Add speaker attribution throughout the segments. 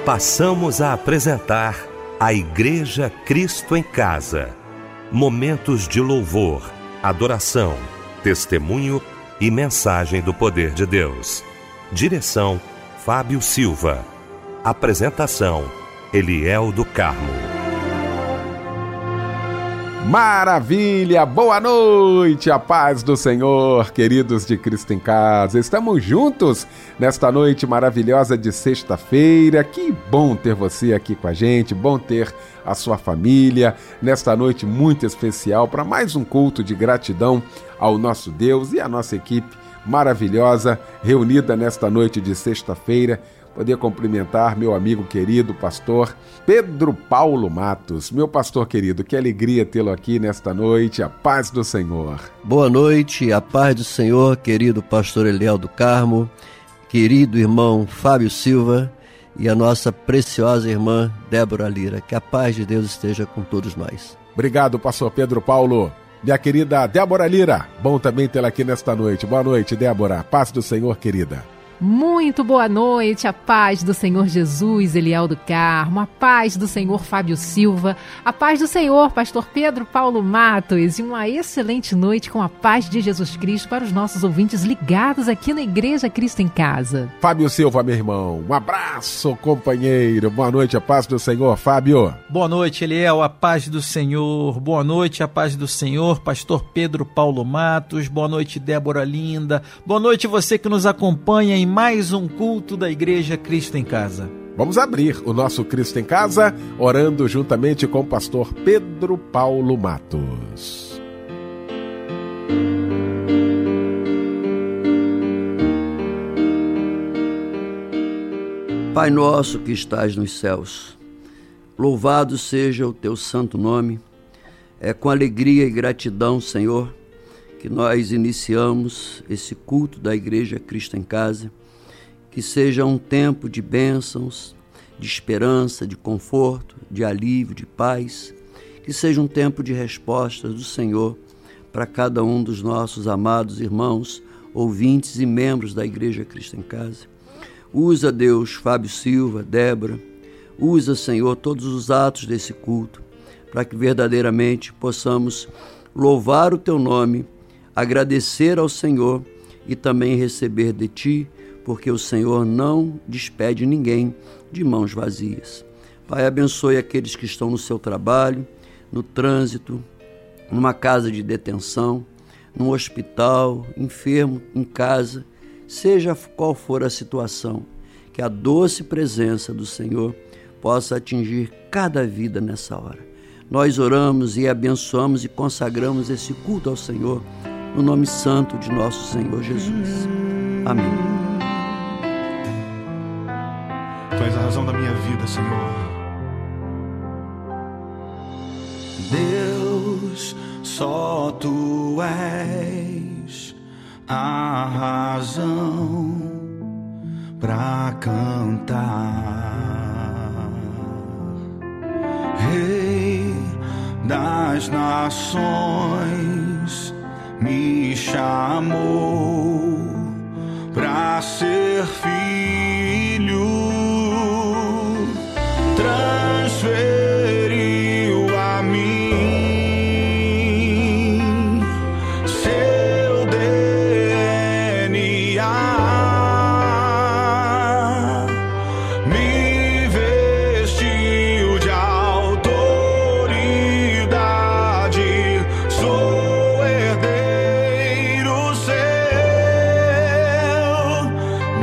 Speaker 1: Passamos a apresentar a Igreja Cristo em Casa. Momentos de louvor, adoração, testemunho e mensagem do poder de Deus. Direção: Fábio Silva. Apresentação: Eliel do Carmo.
Speaker 2: Maravilha! Boa noite! A paz do Senhor, queridos de Cristo em Casa. Estamos juntos nesta noite maravilhosa de sexta-feira. Que bom ter você aqui com a gente, bom ter a sua família nesta noite muito especial para mais um culto de gratidão ao nosso Deus e à nossa equipe maravilhosa reunida nesta noite de sexta-feira. Poder cumprimentar meu amigo querido, pastor Pedro Paulo Matos. Meu pastor querido, que alegria tê-lo aqui nesta noite. A paz do Senhor.
Speaker 3: Boa noite, a paz do Senhor, querido pastor Eliel do Carmo, querido irmão Fábio Silva e a nossa preciosa irmã Débora Lira. Que a paz de Deus esteja com todos nós.
Speaker 2: Obrigado, pastor Pedro Paulo. Minha querida Débora Lira, bom também tê-la aqui nesta noite. Boa noite, Débora. Paz do Senhor, querida.
Speaker 4: Muito boa noite, a paz do Senhor Jesus, Eliel do Carmo, a paz do Senhor Fábio Silva, a paz do Senhor pastor Pedro Paulo Matos e uma excelente noite com a paz de Jesus Cristo para os nossos ouvintes ligados aqui na Igreja Cristo em Casa.
Speaker 2: Fábio Silva, meu irmão, um abraço, companheiro, boa noite, a paz do Senhor, Fábio.
Speaker 5: Boa noite, Eliel, a paz do Senhor, boa noite, a paz do Senhor, pastor Pedro Paulo Matos, boa noite, Débora Linda, boa noite você que nos acompanha em mais um culto da Igreja Cristo em Casa.
Speaker 2: Vamos abrir o nosso Cristo em Casa orando juntamente com o pastor Pedro Paulo Matos.
Speaker 3: Pai nosso que estás nos céus, louvado seja o teu santo nome. É com alegria e gratidão, Senhor, que nós iniciamos esse culto da Igreja Cristo em Casa. Que seja um tempo de bênçãos, de esperança, de conforto, de alívio, de paz. Que seja um tempo de respostas do Senhor para cada um dos nossos amados irmãos, ouvintes e membros da Igreja Cristo em Casa. Usa, Deus, Fábio Silva, Débora. Usa, Senhor, todos os atos desse culto para que verdadeiramente possamos louvar o teu nome, agradecer ao Senhor e também receber de ti, porque o Senhor não despede ninguém de mãos vazias. Pai, abençoe aqueles que estão no seu trabalho, no trânsito, numa casa de detenção, num hospital, enfermo, em casa, seja qual for a situação, que a doce presença do Senhor possa atingir cada vida nessa hora. Nós oramos e abençoamos e consagramos esse culto ao Senhor, no nome santo de nosso Senhor Jesus. Amém.
Speaker 6: Tu és a razão da minha vida, Senhor. Deus, só Tu és a razão pra cantar. Rei das nações, me chamou pra ser filho, transferiu a mim seu DNA, me vestiu de autoridade, sou herdeiro seu.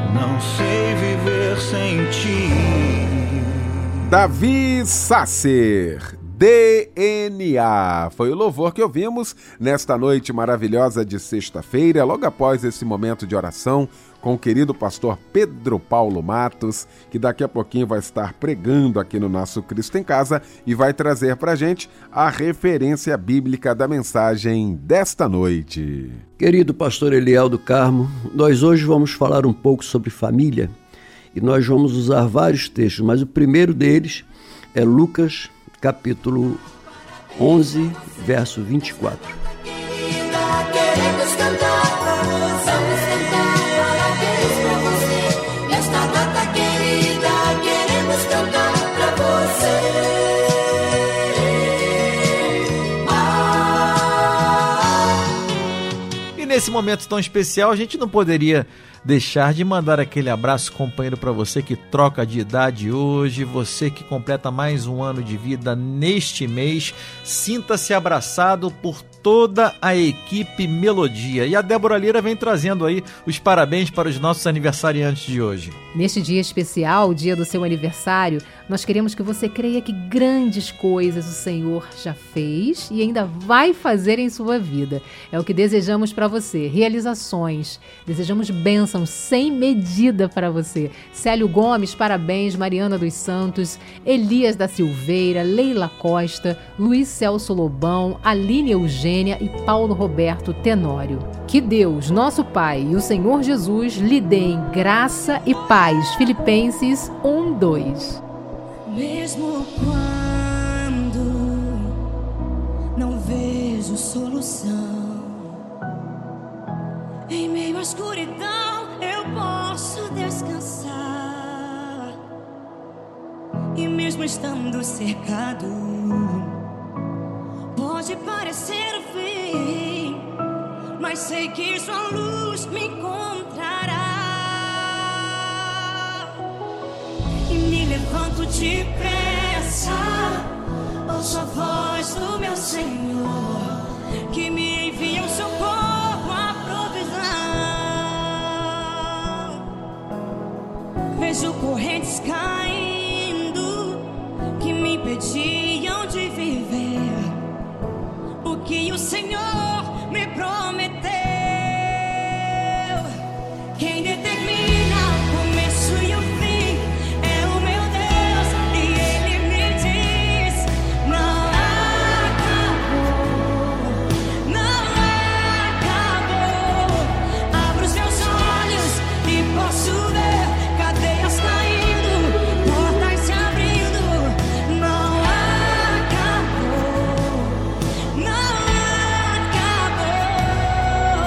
Speaker 6: não sei viver sem ti.
Speaker 2: Davi Sasser, DNA. Foi o louvor que ouvimos nesta noite maravilhosa de sexta-feira, logo após esse momento de oração com o querido pastor Pedro Paulo Matos, que daqui a pouquinho vai estar pregando aqui no nosso Cristo em Casa e vai trazer para a gente a referência bíblica da mensagem desta noite.
Speaker 3: Querido pastor Eliel do Carmo, nós hoje vamos falar um pouco sobre família e nós vamos usar vários textos, mas o primeiro deles é Lucas, capítulo 11, verso 24.
Speaker 7: Queremos cantar, vamos cantar parabéns pra você. Nesta data querida, queremos cantar pra você.
Speaker 5: E nesse momento tão especial, a gente não poderia deixar de mandar aquele abraço companheiro para você que troca de idade hoje, você que completa mais um ano de vida neste mês. Sinta-se abraçado por toda a equipe Melodia. E a Débora Lira vem trazendo aí os parabéns para os nossos aniversariantes de hoje.
Speaker 4: Neste dia especial, o dia do seu aniversário, nós queremos que você creia que grandes coisas o Senhor já fez e ainda vai fazer em sua vida. É o que desejamos para você, realizações, desejamos bênçãos sem medida para você. Célio Gomes, parabéns, Mariana dos Santos, Elias da Silveira, Leila Costa, Luiz Celso Lobão, Aline Eugênia e Paulo Roberto Tenório. Que Deus, nosso Pai e o Senhor Jesus lhe deem graça e paz. Filipenses 1:2.
Speaker 7: Mesmo quando não vejo solução, em meio à escuridão eu posso descansar. E mesmo estando cercado, pode parecer o fim, mas sei que sua luz me encontrará. E me levanto depressa, ouço a voz do meu Senhor, que me envia o socorro, a provisão. Vejo correntes caindo que me impediam de viver o que o Senhor me prometeu. Quem determina o começo e o fim é o meu Deus, e Ele me diz: não acabou, não acabou. Abro os meus olhos e posso ver cadeias caindo, portas se abrindo. Não acabou, não acabou.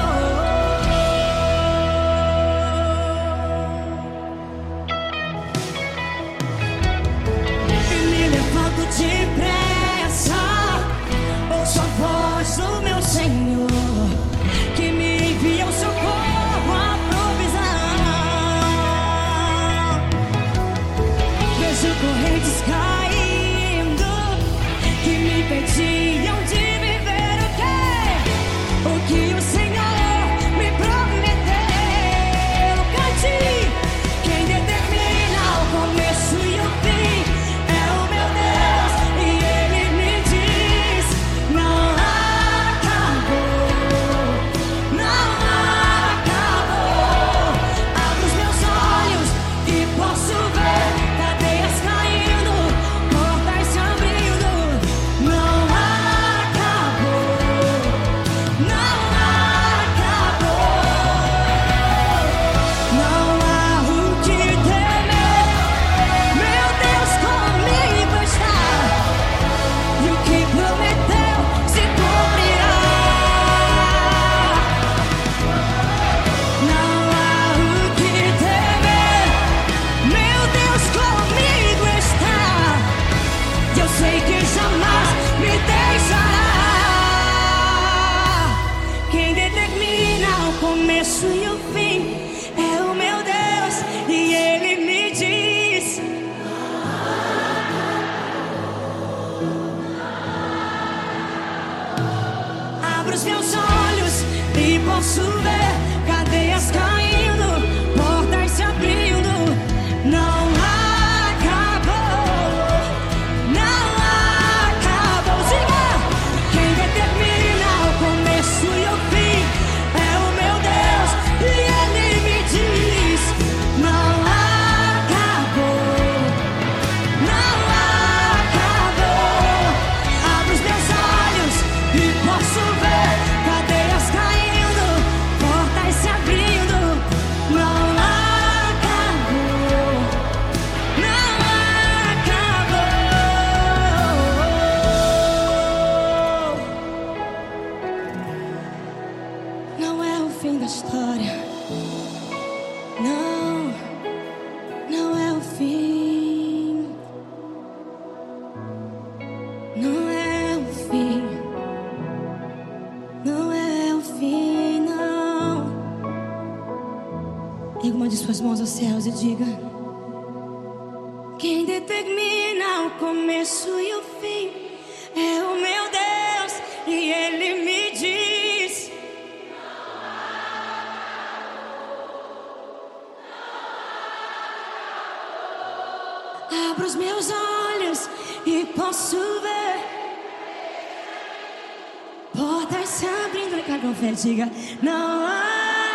Speaker 7: mãos aos céus e diga: quem determina o começo e o fim é o meu Deus, e Ele me diz: abro os meus olhos e posso ver portas se abrindo. Quero que confere, diga: não há.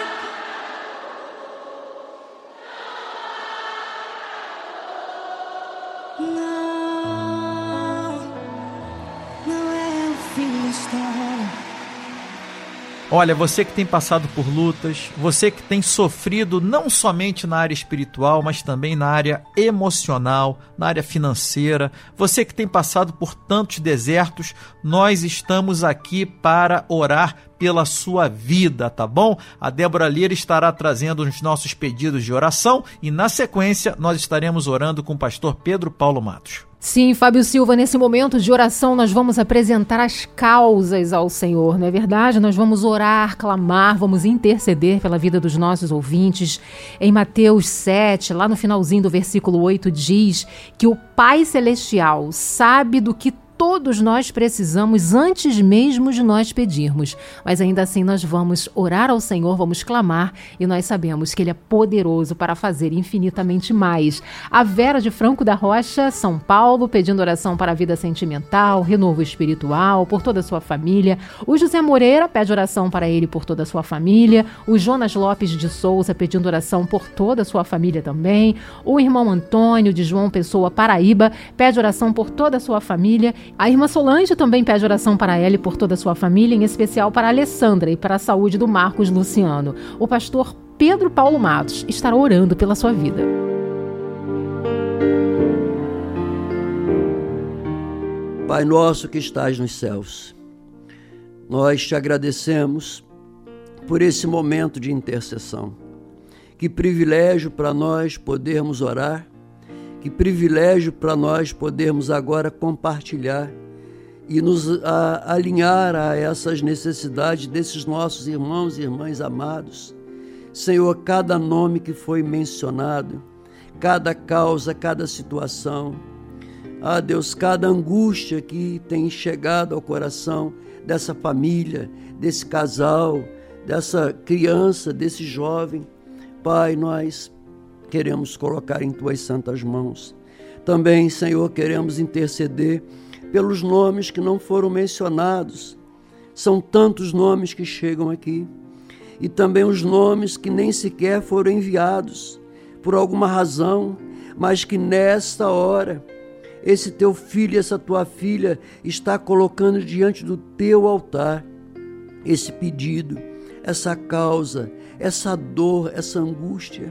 Speaker 5: Olha, você que tem passado por lutas, você que tem sofrido não somente na área espiritual, mas também na área emocional, na área financeira, você que tem passado por tantos desertos, nós estamos aqui para orar pela sua vida, tá bom? A Débora Lira estará trazendo os nossos pedidos de oração e, na sequência, nós estaremos orando com o pastor Pedro Paulo Matos.
Speaker 4: Sim, Fábio Silva, nesse momento de oração nós vamos apresentar as causas ao Senhor, não é verdade? Nós vamos orar, clamar, vamos interceder pela vida dos nossos ouvintes. Em Mateus 7, lá no finalzinho do versículo 8, diz que o Pai Celestial sabe do que todos nós precisamos antes mesmo de nós pedirmos. Mas ainda assim nós vamos orar ao Senhor, vamos clamar e nós sabemos que Ele é poderoso para fazer infinitamente mais. A Vera de Franco da Rocha, São Paulo, pedindo oração para a vida sentimental, renovo espiritual, por toda a sua família. O José Moreira pede oração para ele por toda a sua família. O Jonas Lopes de Souza pedindo oração por toda a sua família também. O irmão Antônio de João Pessoa, Paraíba, pede oração por toda a sua família. A irmã Solange também pede oração para ela e por toda a sua família, em especial para a Alessandra e para a saúde do Marcos Luciano. O pastor Pedro Paulo Matos estará orando pela sua vida.
Speaker 3: Pai nosso que estás nos céus, nós te agradecemos por esse momento de intercessão. Que privilégio para nós podermos orar. Que privilégio para nós podermos agora compartilhar e nos alinhar a essas necessidades desses nossos irmãos e irmãs amados. Senhor, cada nome que foi mencionado, cada causa, cada situação, Deus, cada angústia que tem chegado ao coração dessa família, desse casal, dessa criança, desse jovem, Pai, nós queremos colocar em Tuas santas mãos. Também, Senhor, queremos interceder pelos nomes que não foram mencionados. São tantos nomes que chegam aqui. E também os nomes que nem sequer foram enviados por alguma razão, mas que nesta hora, esse Teu filho, essa Tua filha está colocando diante do Teu altar esse pedido, essa causa, essa dor, essa angústia.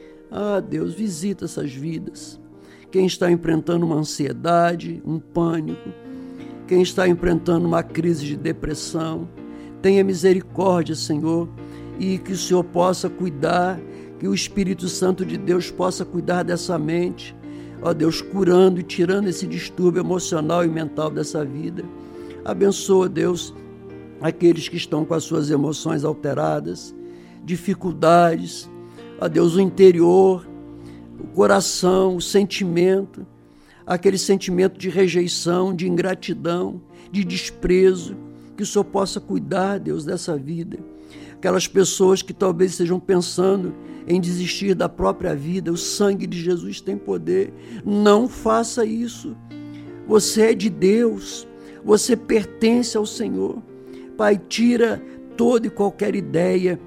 Speaker 3: Deus, visita essas vidas. Quem está enfrentando uma ansiedade, um pânico, quem está enfrentando uma crise de depressão, tenha misericórdia, Senhor, e que o Senhor possa cuidar, que o Espírito Santo de Deus possa cuidar dessa mente, Deus, curando e tirando esse distúrbio emocional e mental dessa vida. Abençoa, Deus, aqueles que estão com as suas emoções alteradas, dificuldades, Deus, o interior, o coração, o sentimento, aquele sentimento de rejeição, de ingratidão, de desprezo, que o Senhor possa cuidar, Deus, dessa vida. Aquelas pessoas que talvez estejam pensando em desistir da própria vida, o sangue de Jesus tem poder. Não faça isso. Você é de Deus, você pertence ao Senhor. Pai, tira toda e qualquer ideia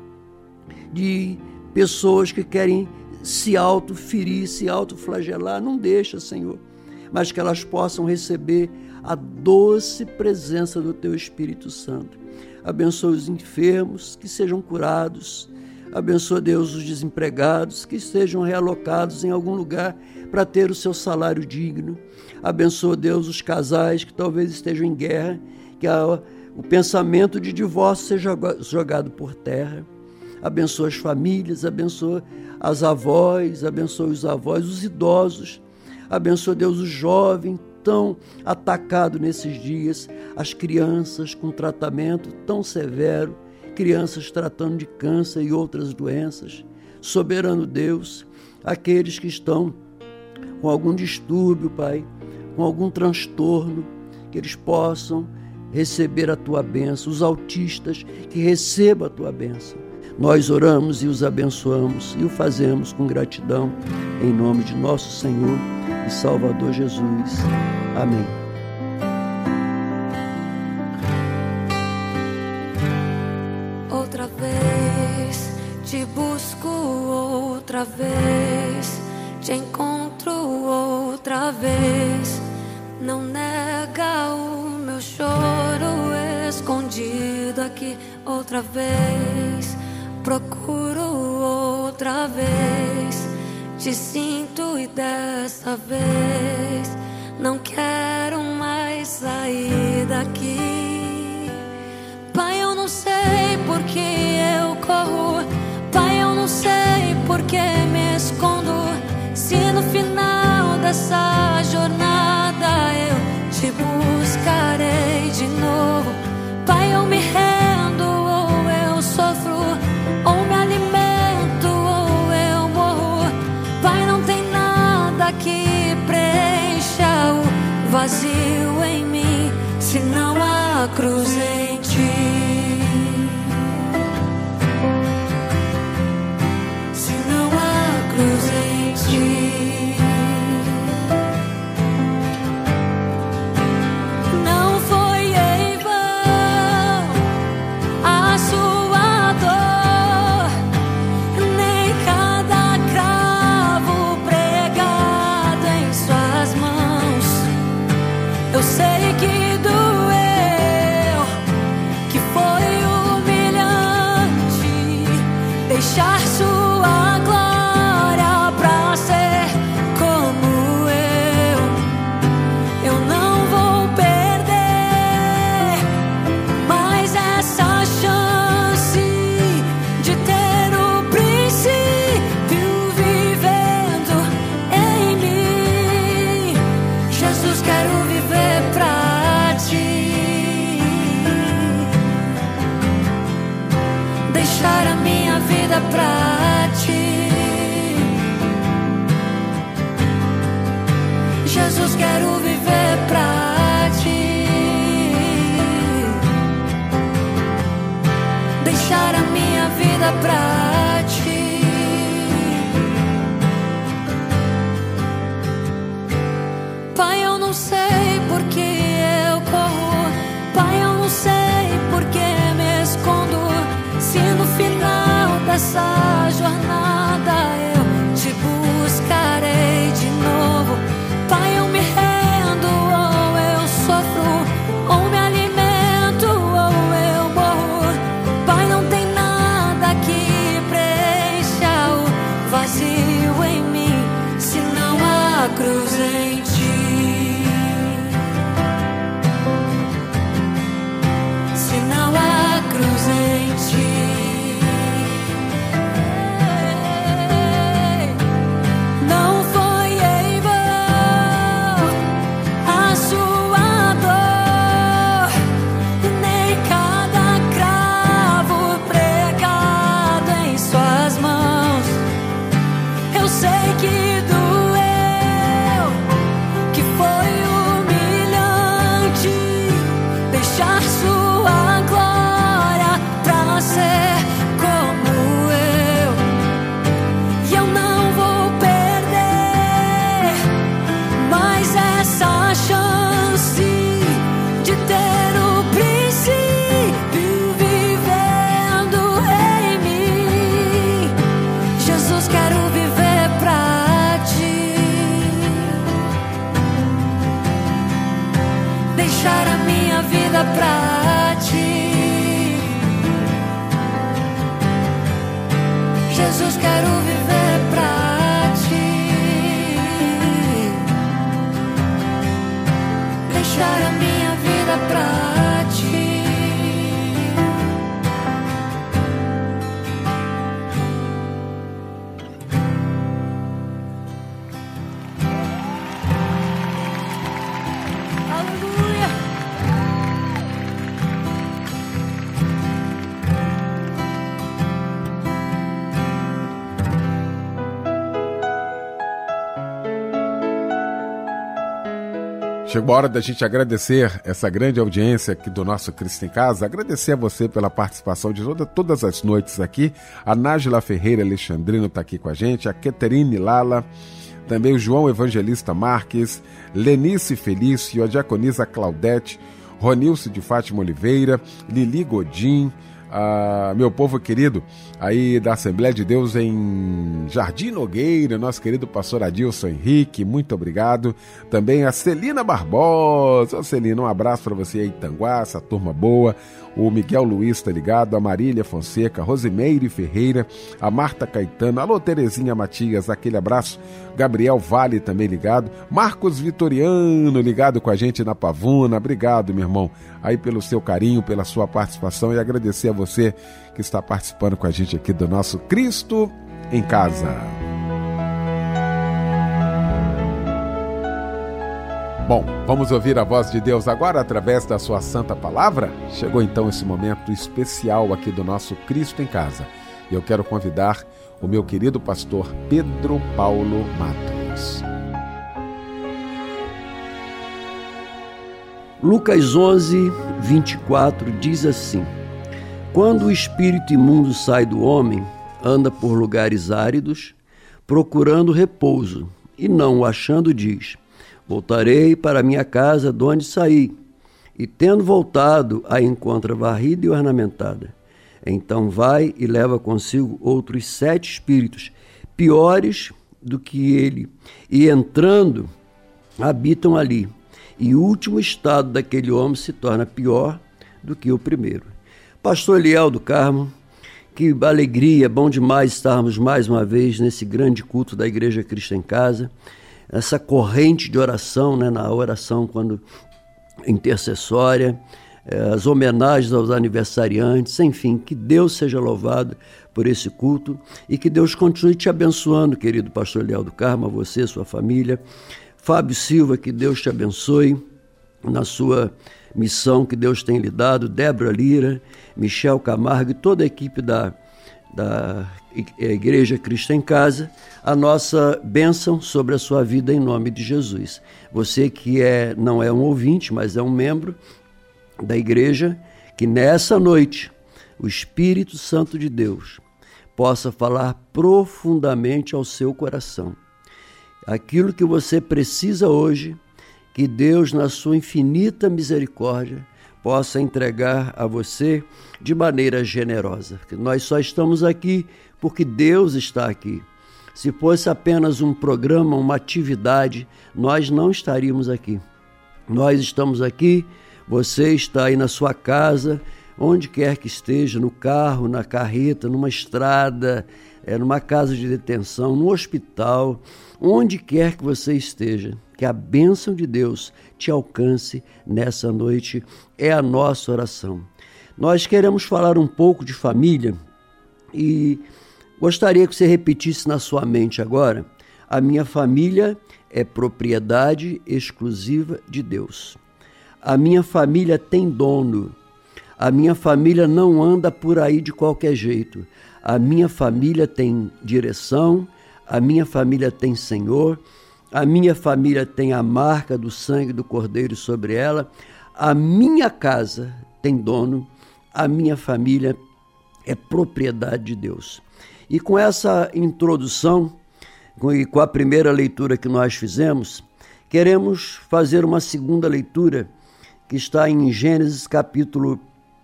Speaker 3: de pessoas que querem se autoferir, se autoflagelar. Não deixa, Senhor, mas que elas possam receber a doce presença do Teu Espírito Santo. Abençoa os enfermos, que sejam curados. Abençoa, Deus, os desempregados, que sejam realocados em algum lugar para ter o seu salário digno. Abençoa, Deus, os casais que talvez estejam em guerra, que o pensamento de divórcio seja jogado por terra. Abençoa as famílias, abençoa as avós, abençoa os avós, os idosos. Abençoa, Deus, o jovem tão atacado nesses dias, as crianças com tratamento tão severo, crianças tratando de câncer e outras doenças. soberano Deus, aqueles que estão com algum distúrbio, Pai, com algum transtorno, que eles possam receber a Tua bênção, os autistas que recebam a Tua bênção. Nós oramos e os abençoamos e o fazemos com gratidão, em nome de nosso Senhor e Salvador Jesus. Amém.
Speaker 8: Outra vez te busco, outra vez te encontro, outra vez. Não nega o meu choro escondido aqui, outra vez. Procuro outra vez, te sinto e dessa vez não quero mais sair daqui. Pai, eu não sei por que eu corro, Pai, eu não sei por que me escondo, se no final dessa jornada eu te buscarei de novo. Pai, eu me rendo ou eu sofro, ou me alimento ou eu morro. Pai, não tem nada que preencha o vazio em mim, se não há cruz em ti. Se não há cruz em ti. Não foi em vão a sua dor, nem cada cravo pregado em suas mãos. Eu sei que doeu, que foi humilhante deixar sua glória pra ser como eu não vou perder mais essa chance de ter o princípio vivendo em mim. Jesus, quero viver pra ti, deixar a minha vida pra ti. Jesus, quero viver pra ti, deixar a minha vida pra ti. Pai, eu não sei por que eu corro, Pai, eu não sei por que me escondo, se no final dessa jornada eu te buscarei de novo. Pai, eu me rendo ou eu sofro, ou me alimento ou eu morro. Pai, não tem nada que preencha o vazio em mim, se não há cruz em ti. Se não há cruz em ti. Não foi em vão a sua dor, nem cada cravo pregado em suas mãos. Eu sei que doeu,
Speaker 2: Chegou a hora da gente agradecer essa grande audiência aqui do nosso Cristo em Casa, agradecer a você pela participação de todas as noites aqui. A Nájila Ferreira Alexandrino está aqui com a gente, a Keterine Lala, também o João Evangelista Marques, Lenice Felício, a Diaconisa Claudete, Ronilce de Fátima Oliveira, Lili Godin, meu povo querido aí da Assembleia de Deus em Jardim Nogueira, nosso querido pastor Adilson Henrique, muito obrigado. Também a Celina Barbosa. Celina, um abraço para você aí, Itanguá, essa turma boa. O Miguel Luiz tá ligado, a Marília Fonseca, a Rosimeire Ferreira, a Marta Caetano, alô Terezinha Matias, aquele abraço. Gabriel Vale também ligado, Marcos Vitoriano ligado com a gente na Pavuna, obrigado, meu irmão, aí pelo seu carinho, pela sua participação, e agradecer a você que está participando com a gente aqui do nosso Cristo em Casa. Bom, vamos ouvir a voz de Deus agora através da sua santa palavra? Chegou então esse momento especial aqui do nosso Cristo em Casa. E eu quero convidar o meu querido pastor Pedro Paulo Matos.
Speaker 3: Lucas 11, 24 diz assim: quando o espírito imundo sai do homem, anda por lugares áridos, procurando repouso, e não o achando, diz: voltarei para minha casa de onde saí, e tendo voltado, a encontra varrida e ornamentada. Então vai e leva consigo outros 7 espíritos, piores do que ele, e entrando, habitam ali. E o último estado daquele homem se torna pior do que o primeiro. Pastor Eliel do Carmo, que alegria, bom demais estarmos mais uma vez nesse grande culto da Igreja Cristo em Casa, essa corrente de oração, né, na oração quando intercessória, as homenagens aos aniversariantes, enfim, que Deus seja louvado por esse culto e que Deus continue te abençoando, querido pastor Eliel do Carmo, a você, sua família. Fábio Silva, que Deus te abençoe na sua missão que Deus tem lhe dado, Débora Lira, Michel Camargo e toda a equipe da Igreja Cristo em Casa, a nossa bênção sobre a sua vida em nome de Jesus. Você que não é um ouvinte, mas é um membro da igreja, que nessa noite o Espírito Santo de Deus possa falar profundamente ao seu coração. Aquilo que você precisa hoje, que Deus, na sua infinita misericórdia, possa entregar a você de maneira generosa. Porque nós só estamos aqui porque Deus está aqui. Se fosse apenas um programa, uma atividade, nós não estaríamos aqui. Nós estamos aqui, você está aí na sua casa, onde quer que esteja, no carro, na carreta, numa estrada, numa casa de detenção, no hospital, onde quer que você esteja, que a bênção de Deus te alcance nessa noite, é a nossa oração. Nós queremos falar um pouco de família e gostaria que você repetisse na sua mente agora: a minha família é propriedade exclusiva de Deus. A minha família tem dono. A minha família não anda por aí de qualquer jeito. A minha família tem direção, a minha família tem Senhor, a minha família tem a marca do sangue do Cordeiro sobre ela, a minha casa tem dono, a minha família é propriedade de Deus. E com essa introdução, e com a primeira leitura que nós fizemos, queremos fazer uma segunda leitura, que está em Gênesis capítulo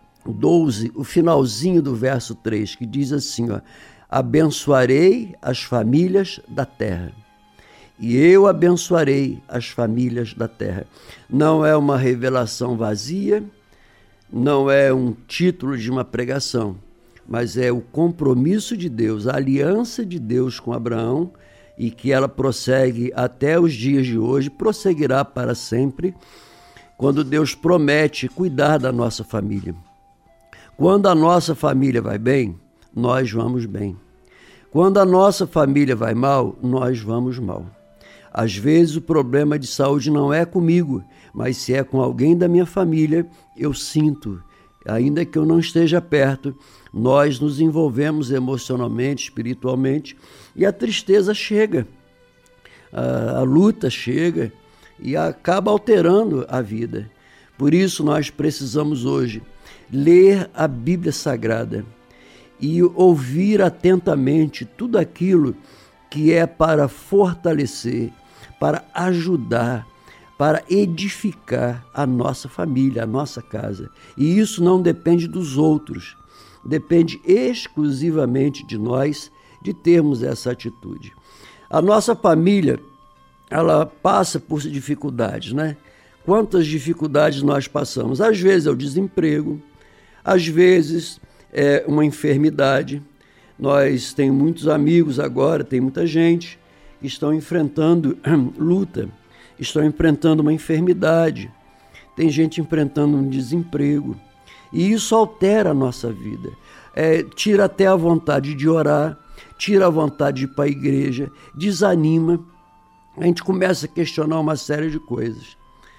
Speaker 3: 12, o finalzinho do verso 3, que diz assim, ó: abençoarei as famílias da terra. E eu abençoarei as famílias da terra. Não é uma revelação vazia, não é um título de uma pregação, mas é o compromisso de Deus, a aliança de Deus com Abraão, e que ela prossegue até os dias de hoje, prosseguirá para sempre, quando Deus promete cuidar da nossa família. Quando a nossa família vai bem, nós vamos bem. Quando a nossa família vai mal, nós vamos mal. Às vezes o problema de saúde não é comigo, mas se é com alguém da minha família, eu sinto. Ainda que eu não esteja perto, nós nos envolvemos emocionalmente, espiritualmente, e a tristeza chega, a luta chega, e acaba alterando a vida. Por isso nós precisamos hoje ler a Bíblia Sagrada e ouvir atentamente tudo aquilo que é para fortalecer, para ajudar, para edificar a nossa família, a nossa casa. E isso não depende dos outros, depende exclusivamente de nós, de termos essa atitude. A nossa família, ela passa por dificuldades, né? Quantas dificuldades nós passamos? Às vezes é o desemprego, às vezes é uma enfermidade. Nós temos muitos amigos agora, tem muita gente que estão enfrentando luta, estão enfrentando uma enfermidade, tem gente enfrentando um desemprego. E isso altera a nossa vida, tira até a vontade de orar, tira a vontade de ir para a igreja, desanima, a gente começa a questionar uma série de coisas.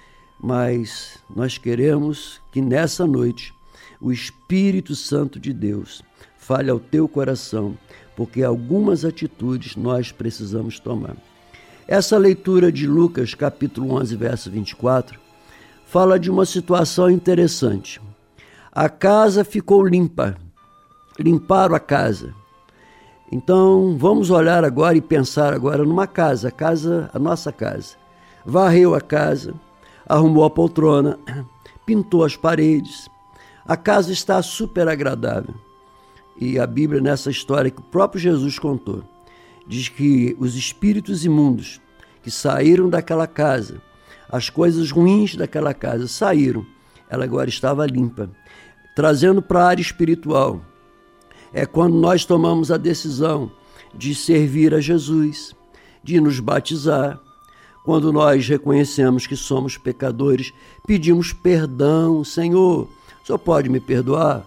Speaker 3: Mas nós queremos que nessa noite o Espírito Santo de Deus fale ao teu coração, porque algumas atitudes nós precisamos tomar. Essa leitura de Lucas, capítulo 11, verso 24, fala de uma situação interessante. A casa ficou limpa, limparam a casa. Então, vamos olhar agora e pensar agora numa casa, a nossa casa. Varreu a casa, arrumou a poltrona, pintou as paredes. A casa está super agradável. E a Bíblia, nessa história que o próprio Jesus contou, diz que os espíritos imundos que saíram daquela casa, as coisas ruins daquela casa saíram, ela agora estava limpa. Trazendo para a área espiritual, é quando nós tomamos a decisão de servir a Jesus, de nos batizar. Quando nós reconhecemos que somos pecadores, pedimos perdão. Senhor, o Senhor pode me perdoar?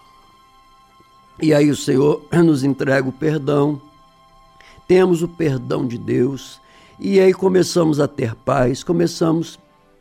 Speaker 3: E aí o Senhor nos entrega o perdão. Temos o perdão de Deus. E aí começamos a ter paz, começamos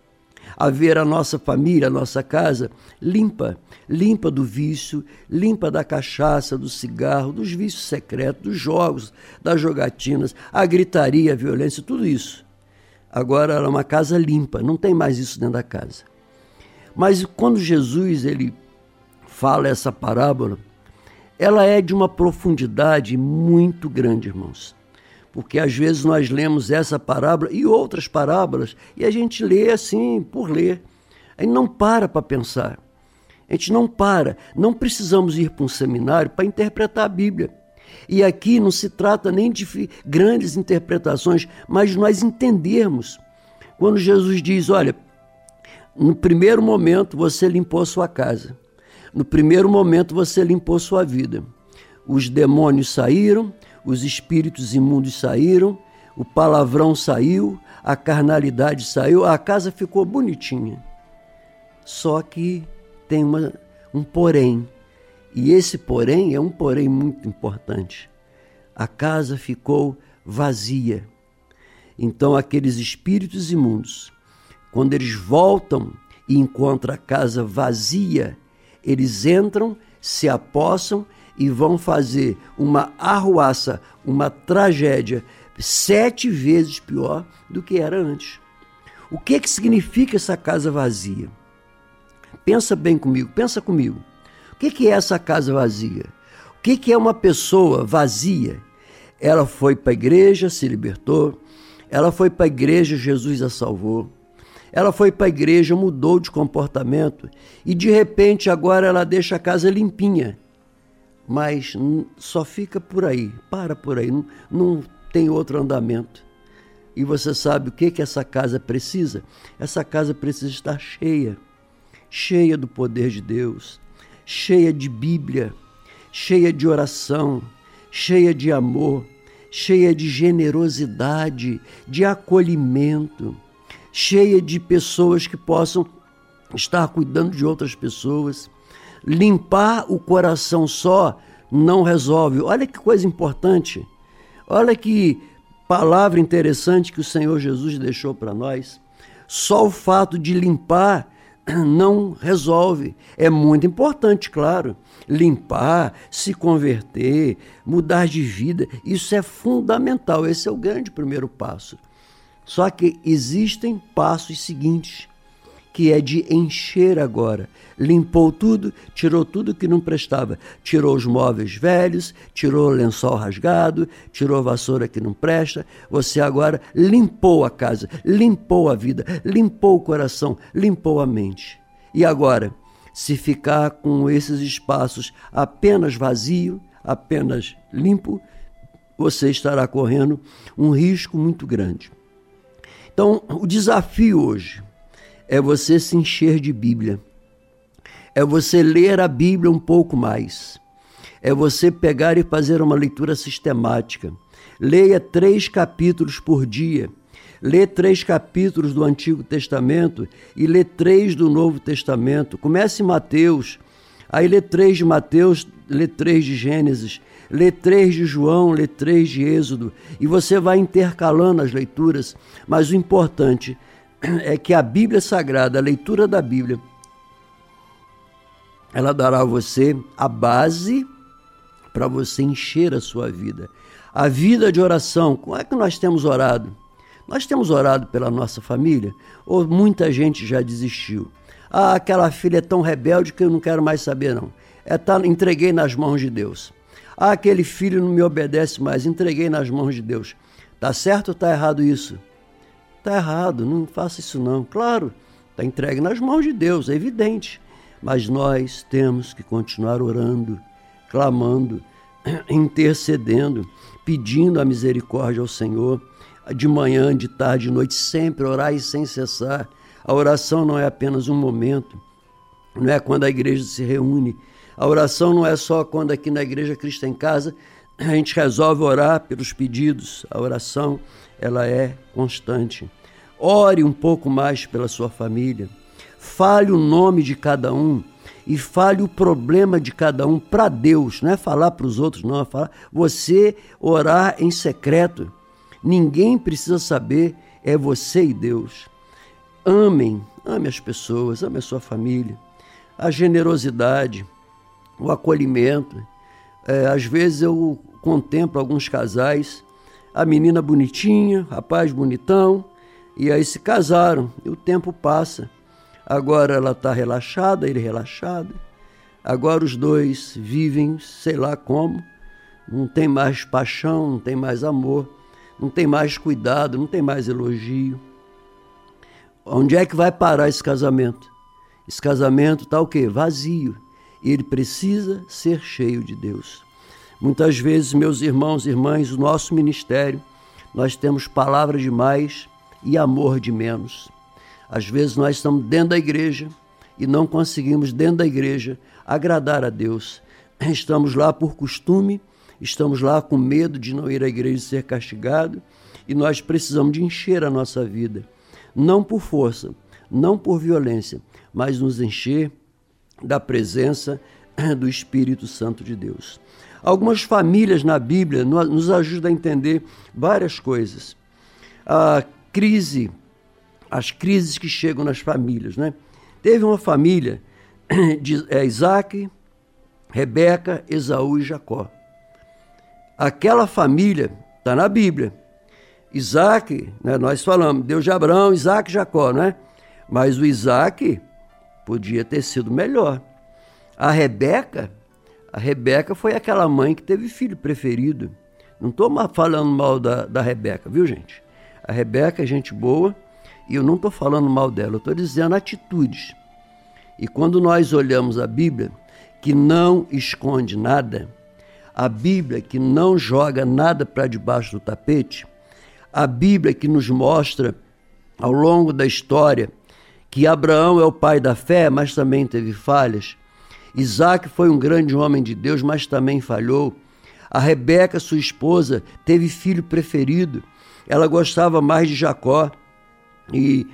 Speaker 3: a ver a nossa família, a nossa casa limpa, limpa do vício, limpa da cachaça, do cigarro, dos vícios secretos, dos jogos, das jogatinas, a gritaria, a violência, tudo isso. Agora ela é uma casa limpa, não tem mais isso dentro da casa. Mas quando Jesus ele fala essa parábola, ela é de uma profundidade muito grande, irmãos. Porque às vezes nós lemos essa parábola e outras parábolas e a gente lê assim, por ler. A gente não para pensar. A gente não para. Não precisamos ir para um seminário para interpretar a Bíblia. E aqui não se trata nem de grandes interpretações, mas nós entendermos. Quando Jesus diz, olha, no primeiro momento você limpou a sua casa. No primeiro momento você limpou sua vida. Os demônios saíram, os espíritos imundos saíram, o palavrão saiu, a carnalidade saiu, a casa ficou bonitinha. Só que tem um porém, e esse porém é um porém muito importante. A casa ficou vazia. Então aqueles espíritos imundos, quando eles voltam e encontram a casa vazia, eles entram, se apossam e vão fazer uma arruaça, uma tragédia 7 vezes pior do que era antes. O que significa essa casa vazia? Pensa bem comigo, pensa comigo. O que é essa casa vazia? O que é uma pessoa vazia? Ela foi para a igreja, se libertou. Ela foi para a igreja, Jesus a salvou. Ela foi para a igreja, mudou de comportamento e de repente agora ela deixa a casa limpinha. Mas só fica por aí, para por aí, não tem outro andamento. E você sabe o que essa casa precisa? Essa casa precisa estar cheia, cheia do poder de Deus, cheia de Bíblia, cheia de oração, cheia de amor, cheia de generosidade, de acolhimento, cheia de pessoas que possam estar cuidando de outras pessoas. Limpar o coração só não resolve. Olha que coisa importante. Olha que palavra interessante que o Senhor Jesus deixou para nós. Só o fato de limpar não resolve. É muito importante, claro. Limpar, se converter, mudar de vida, isso é fundamental. Esse é o grande primeiro passo. Só que existem passos seguintes, que é de encher agora. Limpou tudo, tirou tudo que não prestava. Tirou os móveis velhos, tirou o lençol rasgado, tirou a vassoura que não presta. Você agora limpou a casa, limpou a vida, limpou o coração, limpou a mente. E agora, se ficar com esses espaços apenas vazio, apenas limpo, você estará correndo um risco muito grande. Então, o desafio hoje é você se encher de Bíblia. É você ler a Bíblia um pouco mais. É você pegar e fazer uma leitura sistemática. Leia 3 capítulos por dia. Lê 3 capítulos do Antigo Testamento e lê 3 do Novo Testamento. Comece em Mateus, aí lê 3 de Mateus, lê 3 de Gênesis, lê 3 de João, lê 3 de Êxodo, e você vai intercalando as leituras, mas o importante é que a Bíblia Sagrada, a leitura da Bíblia, ela dará a você a base para você encher a sua vida. A vida de oração, como é que nós temos orado? Nós temos orado pela nossa família? Ou muita gente já desistiu? Ah, aquela filha é tão rebelde que eu não quero mais saber não. Entreguei nas mãos de Deus. Ah, aquele filho não me obedece mais, entreguei nas mãos de Deus. Tá certo ou tá errado isso? Tá errado, não faça isso não. Claro, tá entregue nas mãos de Deus, é evidente. Mas nós temos que continuar orando, clamando, intercedendo, pedindo a misericórdia ao Senhor, de manhã, de tarde, de noite, sempre orar e sem cessar. A oração não é apenas um momento, não é quando a igreja se reúne. A oração não é só quando aqui na Igreja Cristo em Casa a gente resolve orar pelos pedidos. A oração, ela é constante. Ore um pouco mais pela sua família. Fale o nome de cada um e fale o problema de cada um para Deus. Não é falar para os outros, não. É falar você orar em secreto. Ninguém precisa saber, é você e Deus. Ame as pessoas, ame a sua família. A generosidade, o acolhimento. Às vezes eu contemplo alguns casais, a menina bonitinha, rapaz bonitão, e aí se casaram, e o tempo passa. Agora ela está relaxada, ele relaxado. Agora os dois vivem, sei lá como, não tem mais paixão, não tem mais amor, não tem mais cuidado, não tem mais elogio. Onde é que vai parar esse casamento? Esse casamento está o quê? Vazio. E ele precisa ser cheio de Deus. Muitas vezes, meus irmãos e irmãs, o nosso ministério, nós temos palavra demais e amor de menos. Às vezes nós estamos dentro da igreja e não conseguimos, dentro da igreja, agradar a Deus. Estamos lá por costume, estamos lá com medo de não ir à igreja e ser castigado, e nós precisamos de encher a nossa vida, não por força, não por violência, mas nos encher da presença do Espírito Santo de Deus. Algumas famílias na Bíblia nos ajudam a entender várias coisas. As crises que chegam nas famílias, né? Teve uma família de Isaac, Rebeca, Esaú e Jacó. Aquela família está na Bíblia. Isaac, né, nós falamos, Deus de Abraão, Isaac e Jacó, né? Mas o Isaac podia ter sido melhor. A Rebeca foi aquela mãe que teve filho preferido. Não estou falando mal da Rebeca, viu, gente? A Rebeca é gente boa e eu não estou falando mal dela, eu estou dizendo atitudes. E quando nós olhamos a Bíblia, que não esconde nada, a Bíblia que não joga nada para debaixo do tapete, a Bíblia que nos mostra ao longo da história que Abraão é o pai da fé, mas também teve falhas. Isaac foi um grande homem de Deus, mas também falhou. A Rebeca, sua esposa, teve filho preferido. Ela gostava mais de Jacó. E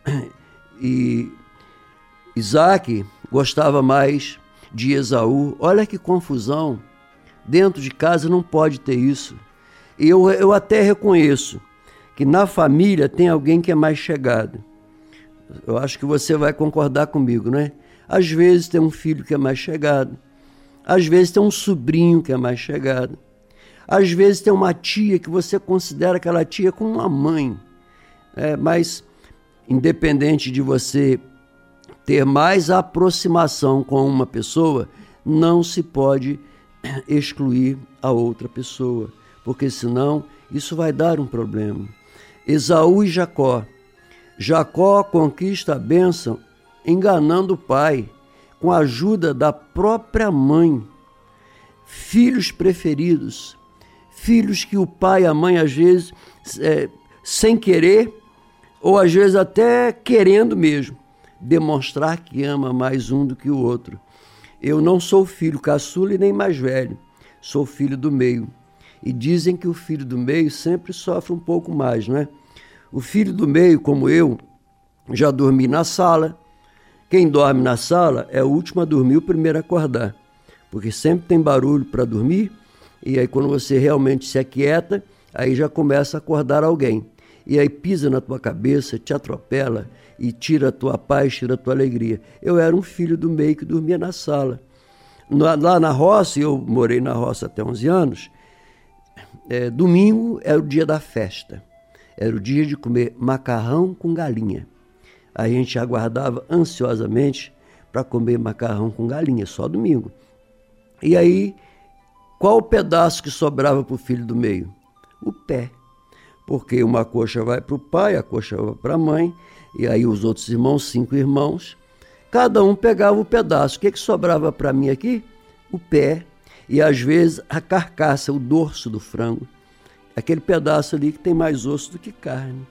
Speaker 3: Isaac gostava mais de Esaú. Olha que confusão. Dentro de casa não pode ter isso. Eu até reconheço que na família tem alguém que é mais chegado. Eu acho que você vai concordar comigo, né? Às vezes tem um filho que é mais chegado. Às vezes tem um sobrinho que é mais chegado. Às vezes tem uma tia que você considera aquela tia como uma mãe. Mas, independente de você ter mais aproximação com uma pessoa, não se pode excluir a outra pessoa, porque senão isso vai dar um problema. Esaú e Jacó. Jacó conquista a bênção enganando o pai, com a ajuda da própria mãe. Filhos preferidos, filhos que o pai e a mãe, às vezes, sem querer, ou às vezes até querendo mesmo, demonstrar que ama mais um do que o outro. Eu não sou filho caçula e nem mais velho, sou filho do meio. E dizem que o filho do meio sempre sofre um pouco mais, não é? O filho do meio, como eu, já dormi na sala. Quem dorme na sala é o último a dormir, o primeiro a acordar. Porque sempre tem barulho para dormir, e aí quando você realmente se aquieta, aí já começa a acordar alguém. E aí pisa na tua cabeça, te atropela e tira a tua paz, tira a tua alegria. Eu era um filho do meio que dormia na sala. Lá na roça, eu morei na roça até 11 anos, domingo era o dia da festa. Era o dia de comer macarrão com galinha. A gente aguardava ansiosamente para comer macarrão com galinha, só domingo. E aí, qual o pedaço que sobrava para o filho do meio? O pé. Porque uma coxa vai para o pai, a coxa vai para a mãe, e aí os outros irmãos, 5 irmãos, cada um pegava o pedaço. O que sobrava para mim aqui? O pé, e às vezes a carcaça, o dorso do frango. Aquele pedaço ali que tem mais osso do que carne.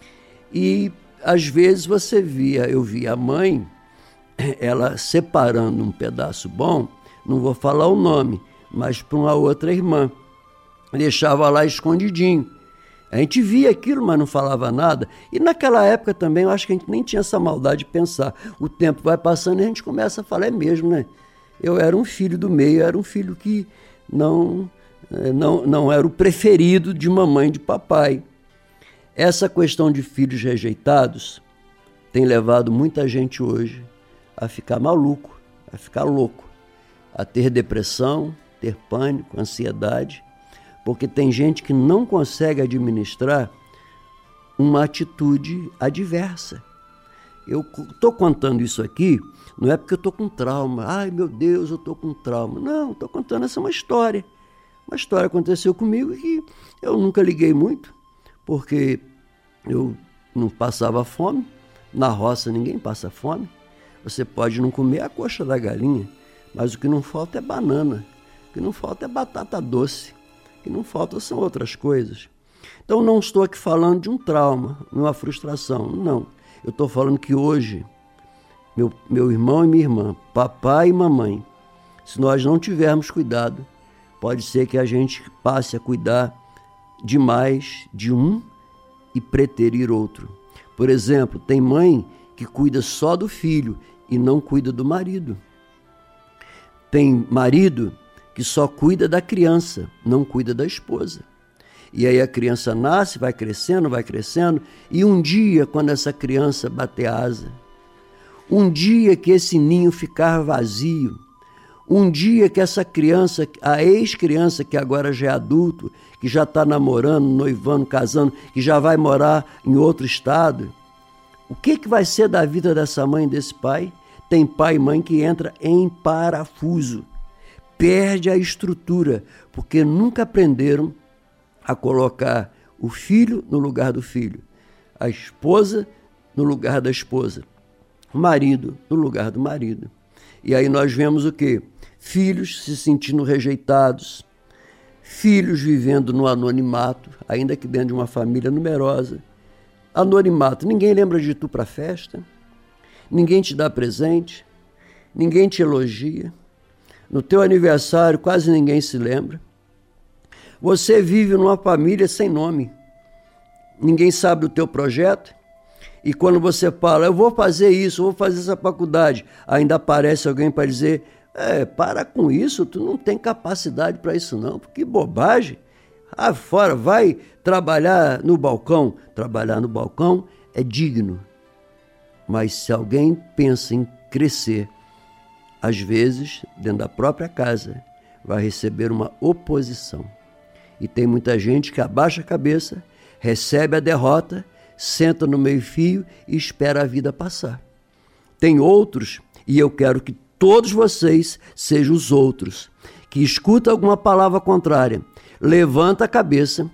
Speaker 3: E às vezes eu via a mãe, ela separando um pedaço bom, não vou falar o nome, mas para uma outra irmã. Deixava lá escondidinho. A gente via aquilo, mas não falava nada. E naquela época também, eu acho que a gente nem tinha essa maldade de pensar. O tempo vai passando e a gente começa a falar, é mesmo, né? Eu era um filho do meio, era um filho que não era o preferido de mamãe e de papai. Essa questão de filhos rejeitados tem levado muita gente hoje a ficar maluco, a ficar louco, a ter depressão, ter pânico, ansiedade, porque tem gente que não consegue administrar uma atitude adversa. Eu estou contando isso aqui, não é porque eu estou com trauma. Ai, meu Deus, eu estou com trauma. Não, estou contando essa uma história. Uma história aconteceu comigo que eu nunca liguei muito, porque eu não passava fome. Na roça ninguém passa fome. Você pode não comer a coxa da galinha, mas o que não falta é banana, o que não falta é batata doce, o que não falta são outras coisas. Então não estou aqui falando de um trauma, uma frustração, não. Eu estou falando que hoje, meu irmão e minha irmã, papai e mamãe, se nós não tivermos cuidado, pode ser que a gente passe a cuidar demais de um e preterir outro. Por exemplo, tem mãe que cuida só do filho e não cuida do marido. Tem marido que só cuida da criança, não cuida da esposa. E aí a criança nasce, vai crescendo, e um dia, quando essa criança bater asa, um dia que esse ninho ficar vazio, um dia que essa criança, a ex-criança que agora já é adulto, que já está namorando, noivando, casando, que já vai morar em outro estado, o que vai ser da vida dessa mãe e desse pai? Tem pai e mãe que entra em parafuso, perde a estrutura, porque nunca aprenderam a colocar o filho no lugar do filho, a esposa no lugar da esposa, o marido no lugar do marido. E aí nós vemos o quê? Filhos se sentindo rejeitados, filhos vivendo no anonimato, ainda que dentro de uma família numerosa. Anonimato, ninguém lembra de tu para a festa, ninguém te dá presente, ninguém te elogia. No teu aniversário quase ninguém se lembra. Você vive numa família sem nome. Ninguém sabe do teu projeto. E quando você fala, eu vou fazer isso, eu vou fazer essa faculdade, ainda aparece alguém para dizer, para com isso, tu não tem capacidade para isso não, que bobagem. Fora, vai trabalhar no balcão. Trabalhar no balcão é digno. Mas se alguém pensa em crescer, às vezes, dentro da própria casa, vai receber uma oposição. E tem muita gente que abaixa a cabeça, recebe a derrota, senta no meio-fio e espera a vida passar. Tem outros, e eu quero que todos vocês sejam os outros, que escuta alguma palavra contrária, levanta a cabeça,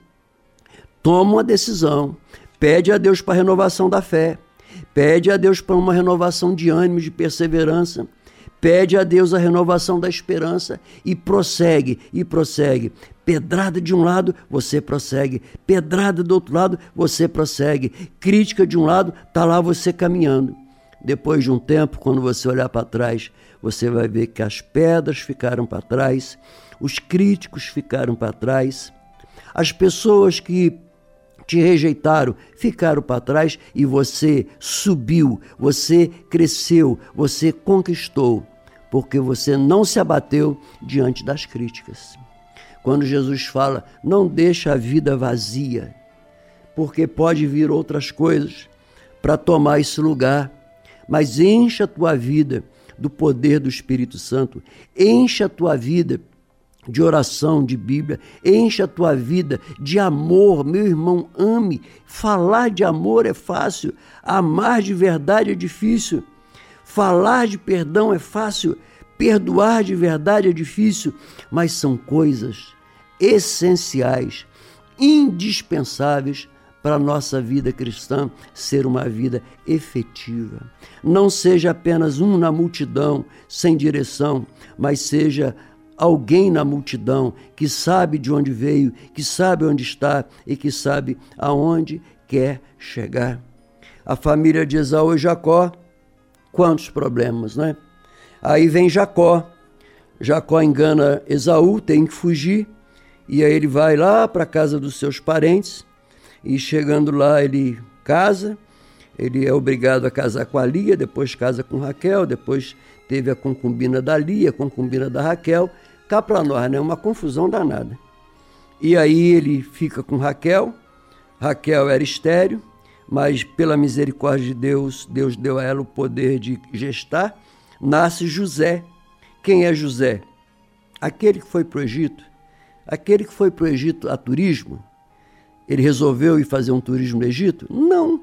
Speaker 3: toma uma decisão, pede a Deus para a renovação da fé, pede a Deus para uma renovação de ânimo, de perseverança, pede a Deus a renovação da esperança e prossegue, e prossegue. Pedrada de um lado, você prossegue. Pedrada do outro lado, você prossegue. Crítica de um lado, está lá você caminhando. Depois de um tempo, quando você olhar para trás, você vai ver que as pedras ficaram para trás, os críticos ficaram para trás, as pessoas que te rejeitaram ficaram para trás e você subiu, você cresceu, você conquistou, porque você não se abateu diante das críticas. Quando Jesus fala, não deixa a vida vazia, porque pode vir outras coisas para tomar esse lugar, mas encha a tua vida do poder do Espírito Santo, encha a tua vida de oração, de Bíblia, encha a tua vida de amor. Meu irmão, ame. Falar de amor é fácil, amar de verdade é difícil. Falar de perdão é fácil, perdoar de verdade é difícil, mas são coisas essenciais, indispensáveis para a nossa vida cristã ser uma vida efetiva. Não seja apenas um na multidão, sem direção, mas seja alguém na multidão que sabe de onde veio, que sabe onde está e que sabe aonde quer chegar. A família de Esaú e Jacó, quantos problemas, né? Aí vem Jacó. Jacó engana Esaú, tem que fugir, e aí ele vai lá para a casa dos seus parentes, e chegando lá ele casa, ele é obrigado a casar com a Lia, depois casa com Raquel, depois teve a concubina da Lia, a concubina da Raquel. Cá para nós, né? Uma confusão danada. E aí ele fica com Raquel. Raquel era estéril, mas pela misericórdia de Deus, Deus deu a ela o poder de gestar. Nasce José. Quem é José? Aquele que foi para o Egito. Aquele que foi para o Egito a turismo. Ele resolveu ir fazer um turismo no Egito? Não. O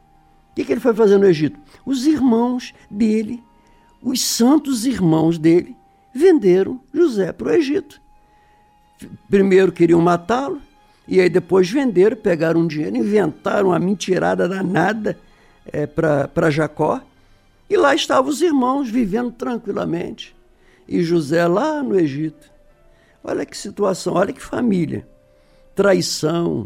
Speaker 3: que ele foi fazer no Egito? Os irmãos dele, os santos irmãos dele, venderam José para o Egito. Primeiro queriam matá-lo, e aí depois venderam, pegaram um dinheiro, inventaram uma mentirada danada para Jacó, e lá estavam os irmãos vivendo tranquilamente, e José lá no Egito. Olha que situação, olha que família, traição.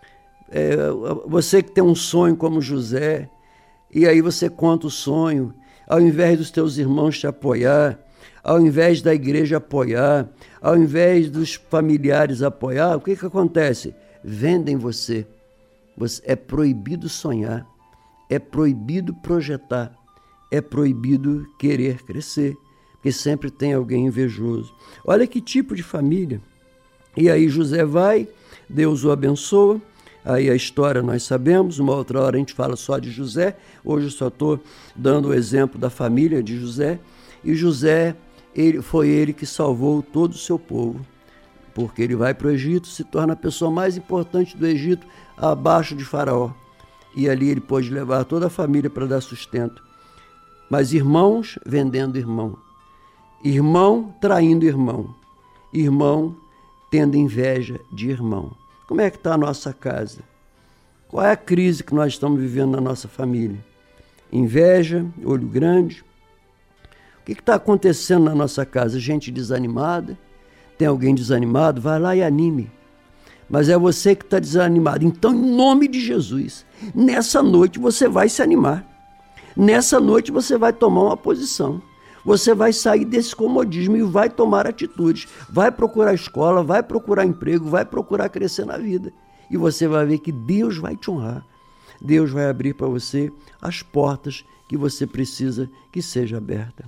Speaker 3: Você que tem um sonho como José, e aí você conta o sonho, ao invés dos teus irmãos te apoiar, ao invés da igreja apoiar, ao invés dos familiares apoiar, o que acontece? Vendem você. É proibido sonhar, é proibido projetar, é proibido querer crescer, porque sempre tem alguém invejoso. Olha que tipo de família. E aí José vai, Deus o abençoa. Aí a história nós sabemos, uma outra hora a gente fala só de José, hoje eu só estou dando o exemplo da família de José, e José, foi ele que salvou todo o seu povo, porque ele vai para o Egito, se torna a pessoa mais importante do Egito, abaixo de Faraó, e ali ele pôde levar toda a família para dar sustento, mas irmãos vendendo irmão, irmão traindo irmão, irmão tendo inveja de irmão. Como é que está a nossa casa? Qual é a crise que nós estamos vivendo na nossa família? Inveja, olho grande. O que está acontecendo na nossa casa? Gente desanimada? Tem alguém desanimado? Vai lá e anime. Mas é você que está desanimado. Então, em nome de Jesus, nessa noite você vai se animar. Nessa noite você vai tomar uma posição. Você vai sair desse comodismo e vai tomar atitudes. Vai procurar escola, vai procurar emprego, vai procurar crescer na vida. E você vai ver que Deus vai te honrar. Deus vai abrir para você as portas que você precisa que seja aberta.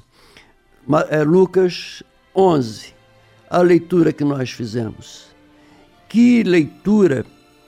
Speaker 3: Lucas 11, a leitura que nós fizemos. Que leitura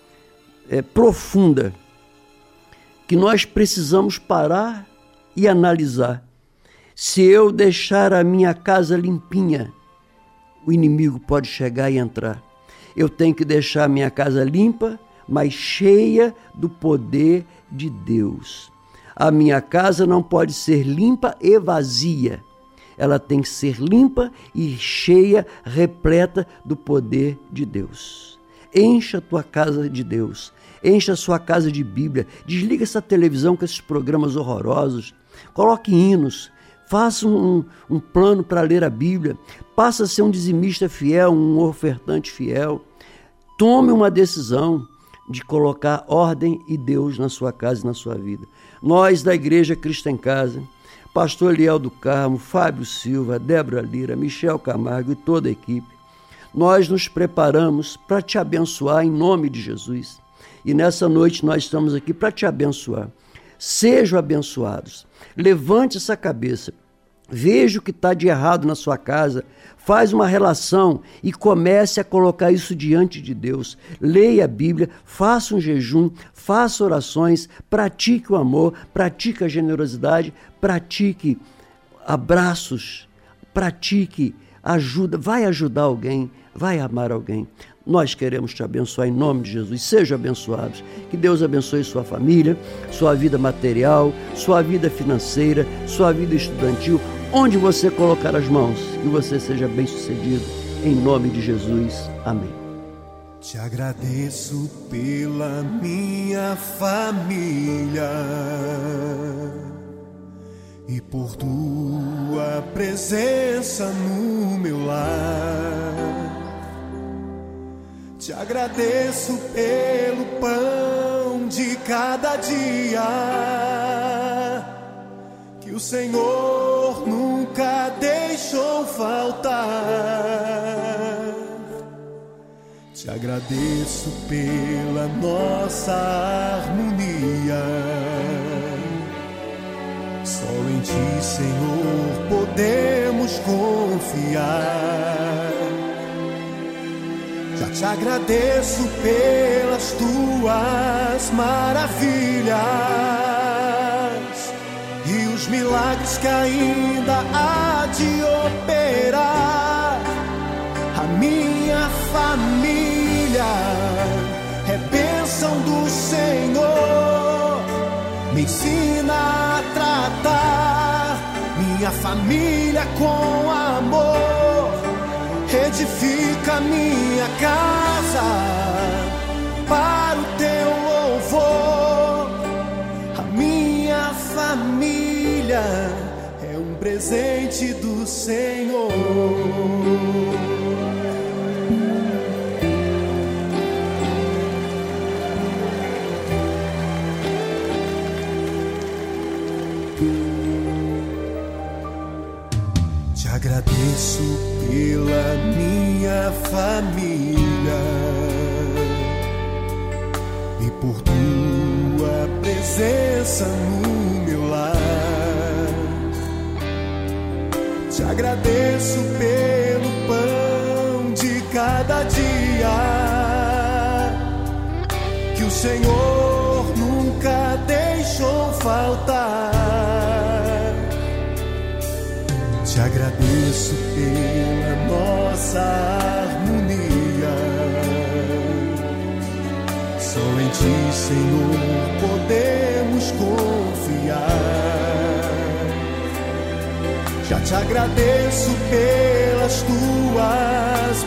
Speaker 3: profunda, que nós precisamos parar e analisar. Se eu deixar a minha casa limpinha, o inimigo pode chegar e entrar. Eu tenho que deixar a minha casa limpa, mas cheia do poder de Deus. A minha casa não pode ser limpa e vazia. Ela tem que ser limpa e cheia, repleta do poder de Deus. Encha a tua casa de Deus. Encha a sua casa de Bíblia. Desliga essa televisão com esses programas horrorosos. Coloque hinos. Faça um plano para ler a Bíblia. Passa a ser um dizimista fiel, um ofertante fiel. Tome uma decisão de colocar ordem e Deus na sua casa e na sua vida. Nós da Igreja Cristo em Casa, pastor Eliel do Carmo, Fábio Silva, Débora Lira, Michel Camargo e toda a equipe, nós nos preparamos para te abençoar em nome de Jesus. E nessa noite nós estamos aqui para te abençoar. Sejam abençoados. Levante essa cabeça. Veja o que está de errado na sua casa. Faz uma relação e comece a colocar isso diante de Deus. Leia a Bíblia, faça um jejum, faça orações, pratique o amor, pratique a generosidade, pratique abraços, pratique ajuda, vai ajudar alguém, vai amar alguém. Nós queremos te abençoar em nome de Jesus. Sejam abençoados. Que Deus abençoe sua família, sua vida material, sua vida financeira, sua vida estudantil. Onde você colocar as mãos, que você seja bem-sucedido. Em nome de Jesus. Amém.
Speaker 9: Te agradeço pela minha família e por tua presença no meu lar. Te agradeço pelo pão de cada dia que o Senhor nunca deixou faltar. Te agradeço pela nossa harmonia. Só em Ti, Senhor, podemos confiar. Já te agradeço pelas Tuas maravilhas e os milagres que ainda há de operar. A minha família é bênção do Senhor. Me ensina a tratar minha família com amor. Edifica minha casa para o Teu louvor. A minha família é um presente do Senhor. Te agradeço pela minha família e por Tua presença no meu lar. Te agradeço pelo pão de cada dia que o Senhor nunca deixou faltar. Te agradeço pela nossa harmonia. Só em Ti, Senhor, podemos confiar. Já te agradeço pelas Tuas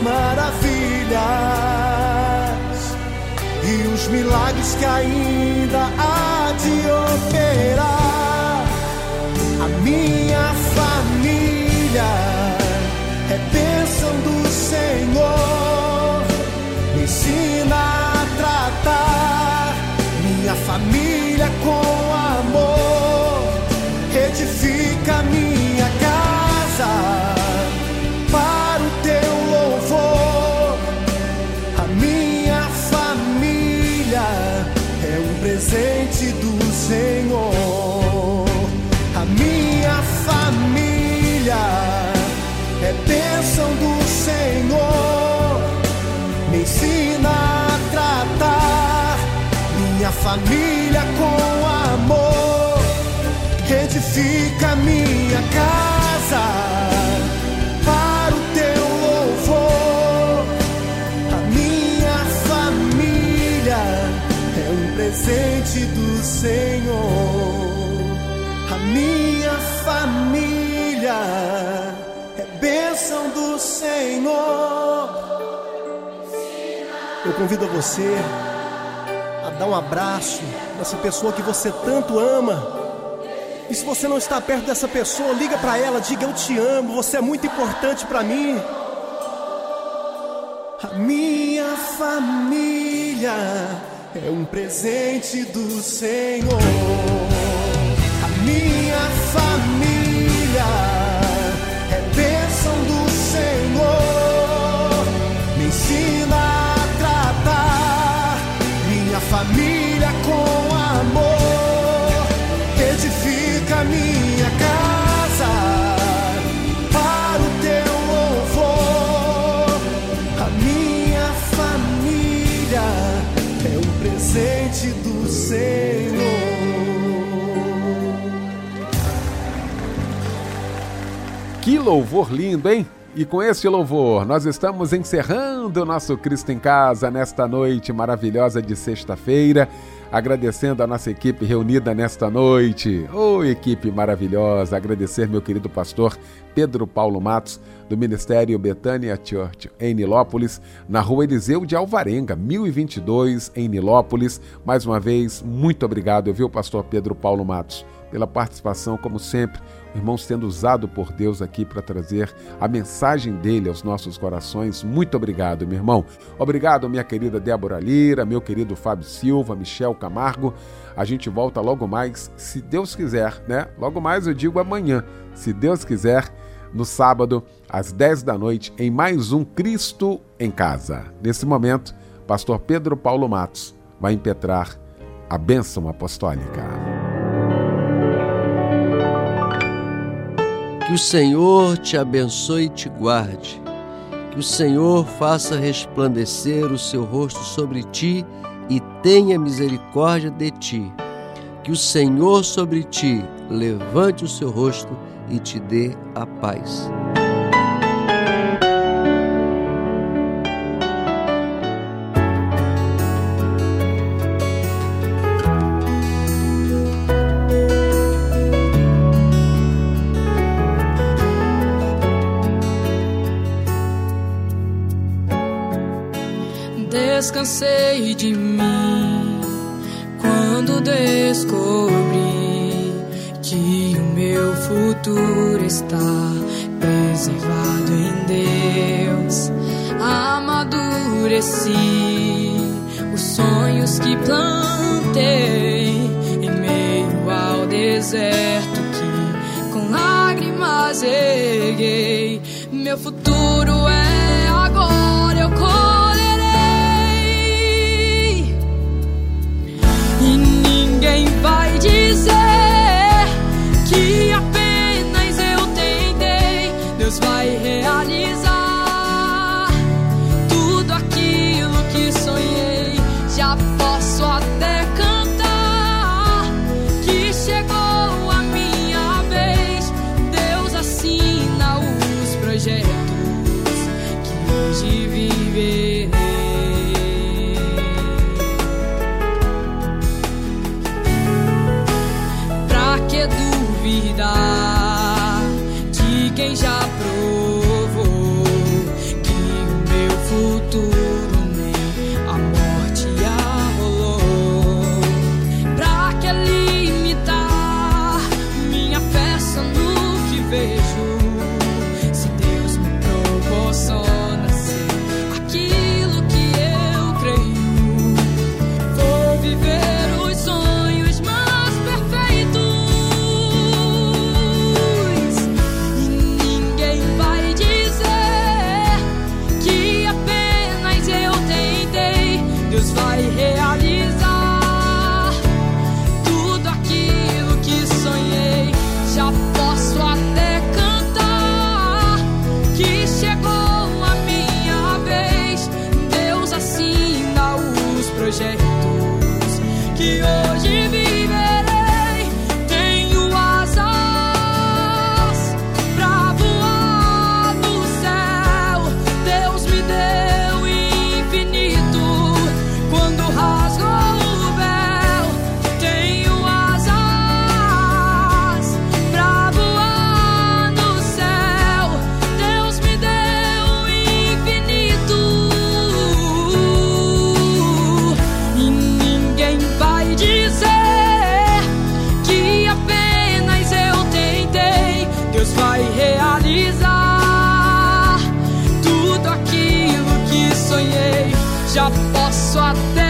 Speaker 9: maravilhas e os milagres que ainda há de operar. A minha família é bênção do Senhor. Me ensina a tratar minha família com amor. Edifica minha casa para o Teu louvor. A minha família é um presente do Senhor. A minha família é bênção do Senhor. Me ensina a tratar minha família com amor. Edifica minha casa para o Teu louvor. A minha família é um presente presente do Senhor. A minha família é bênção do Senhor. Eu convido você a dar um abraço nessa pessoa que você tanto ama. E se você não está perto dessa pessoa, liga para ela, diga: eu te amo, você é muito importante para mim. A minha família é um presente do Senhor. A minha família é bênção do Senhor. Me ensina a tratar minha família com amor. Edifica minha casa para o teu louvor. A minha família é um presente do Senhor.
Speaker 2: Que louvor lindo, hein? E com este louvor, nós estamos encerrando o nosso Cristo em Casa nesta noite maravilhosa de sexta-feira, agradecendo a nossa equipe reunida nesta noite. Ô, equipe maravilhosa! Agradecer meu querido pastor Pedro Paulo Matos, do Ministério Betânia Church, em Nilópolis, na rua Eliseu de Alvarenga, 1022, em Nilópolis. Mais uma vez, muito obrigado, viu, pastor Pedro Paulo Matos, pela participação, como sempre, irmão sendo usado por Deus aqui para trazer a mensagem dele aos nossos corações. Muito obrigado, meu irmão. Obrigado, minha querida Débora Lira, meu querido Fábio Silva, Michel Camargo. A gente volta logo mais, se Deus quiser, né? Logo mais eu digo amanhã, se Deus quiser, no sábado, às 10 da noite, em mais um Cristo em Casa. Nesse momento, pastor Pedro Paulo Matos vai impetrar a bênção apostólica.
Speaker 3: Que o Senhor te abençoe e te guarde. Que o Senhor faça resplandecer o seu rosto sobre ti e tenha misericórdia de ti. Que o Senhor sobre ti levante o seu rosto e te dê a paz.
Speaker 8: Descansei de mim quando descobri que o meu futuro está preservado em Deus. Amadureci os sonhos que plantei em meio ao deserto que com lágrimas erguei. Meu futuro é agora, eu ninguém vai dizer que apenas eu tentei. Deus vai realizar tudo aquilo que sonhei. Já posso até cantar que chegou a minha vez. Deus assina os projetos que hoje viverei. Duvidar de quem já provou que o meu futuro nem a morte arrolou. Pra que limitar minha fé só no que vejo, se Deus me proporciona ser aquilo que eu creio? Vou viver os sonhos mais perfeitos.
Speaker 10: já posso até